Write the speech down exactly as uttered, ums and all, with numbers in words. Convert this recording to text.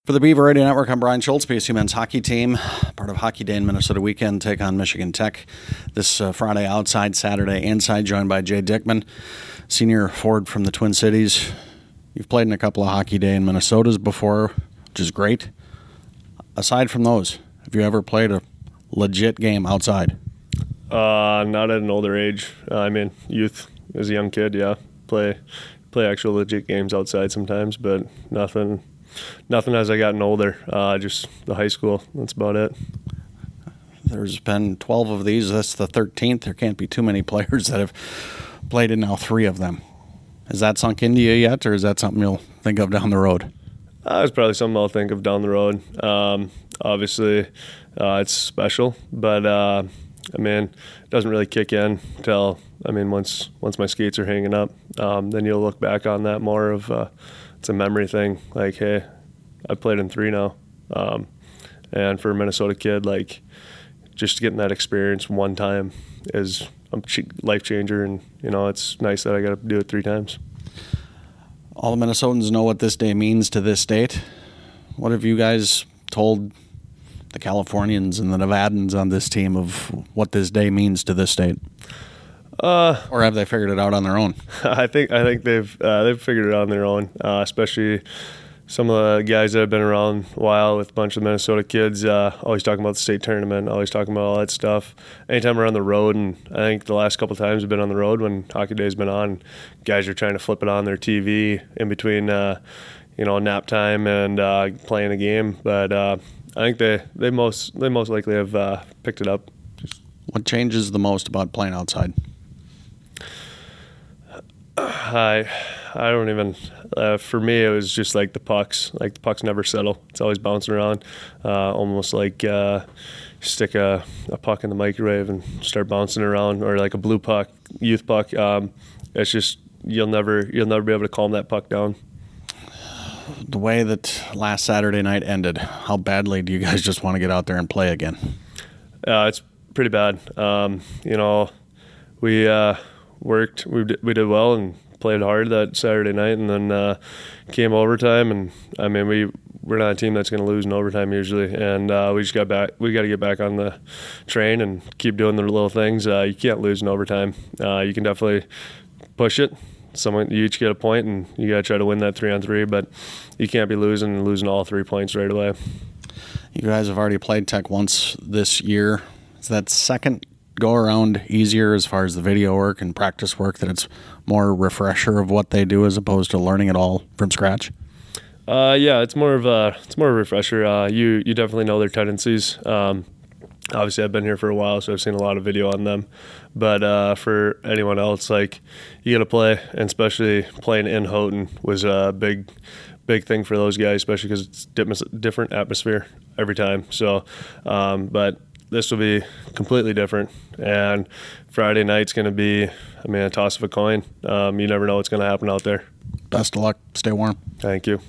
For the Beaver Radio Network, I'm Brian Schultz. P S U men's hockey team, part of Hockey Day in Minnesota weekend, take on Michigan Tech this uh, Friday outside, Saturday inside, joined by Jay Dickman, senior forward from the Twin Cities. You've played in a couple of Hockey Day in Minnesotas before, which is great. Aside from those, have you ever played a legit game outside? Uh, not at an older age. Uh, I mean, youth, as a young kid, yeah. Play, play actual legit games outside sometimes, but nothing... Nothing as I gotten older, uh, just the high school. That's about it. There's been twelve of these. That's the thirteenth. There can't be too many players that have played in now three of them. Has that sunk into you yet, or is that something you'll think of down the road? Uh, it's probably something I'll think of down the road. Um, obviously, uh, it's special, but uh, I mean, it doesn't really kick in until, I mean, once once my skates are hanging up, um, then you'll look back on that more of uh, it's a memory thing. Like, hey, I played in three now. Um, and for a Minnesota kid, like, just getting that experience one time is a life changer. And, you know, it's nice that I got to do it three times. All the Minnesotans know what this day means to this state. What have you guys told the Californians and the Nevadans on this team of what this day means to this state? Uh, or have they figured it out on their own? I think I think they've uh, they've figured it out on their own, uh, especially some of the guys that have been around a while with a bunch of Minnesota kids, uh, always talking about the state tournament, always talking about all that stuff. Anytime we're on the road, and I think the last couple of times we've been on the road when Hockey Day's been on, guys are trying to flip it on their T V in between, uh, you know, nap time and uh, playing a game. But uh, I think they, they most they most likely have uh, picked it up. What changes the most about playing outside? I I don't even uh, for me it was just like the pucks like the pucks never settle. It's always bouncing around, uh, almost like uh, stick a, a puck in the microwave and start bouncing around, or like a blue puck, youth puck. Um, it's just you'll never you'll never be able to calm that puck down. The way that last Saturday night ended, how badly do you guys just want to get out there and play again? Uh, it's pretty bad. Um, you know, we. Uh, Worked, we did, we did well and played hard that Saturday night, and then uh, came overtime. And I mean, we we're not a team that's going to lose in overtime usually, and uh, we just got back. We got to get back on the train and keep doing the little things. Uh, you can't lose in overtime. Uh, you can definitely push it. Someone you each get a point, and you got to try to win that three on three. But you can't be losing and losing all three points right away. You guys have already played Tech once this year. Is that second go around easier as far as the video work and practice work, that it's more refresher of what they do as opposed to learning it all from scratch? Uh, yeah, it's more of a it's more of a refresher. Uh, you you definitely know their tendencies. Um, obviously, I've been here for a while, so I've seen a lot of video on them. But uh, for anyone else, like, you got to play, and especially playing in Houghton was a big big thing for those guys, especially because it's different atmosphere every time. So, um, but. This will be completely different, and Friday night's going to be, I mean, a toss of a coin. Um, you never know what's going to happen out there. Best of luck. Stay warm. Thank you.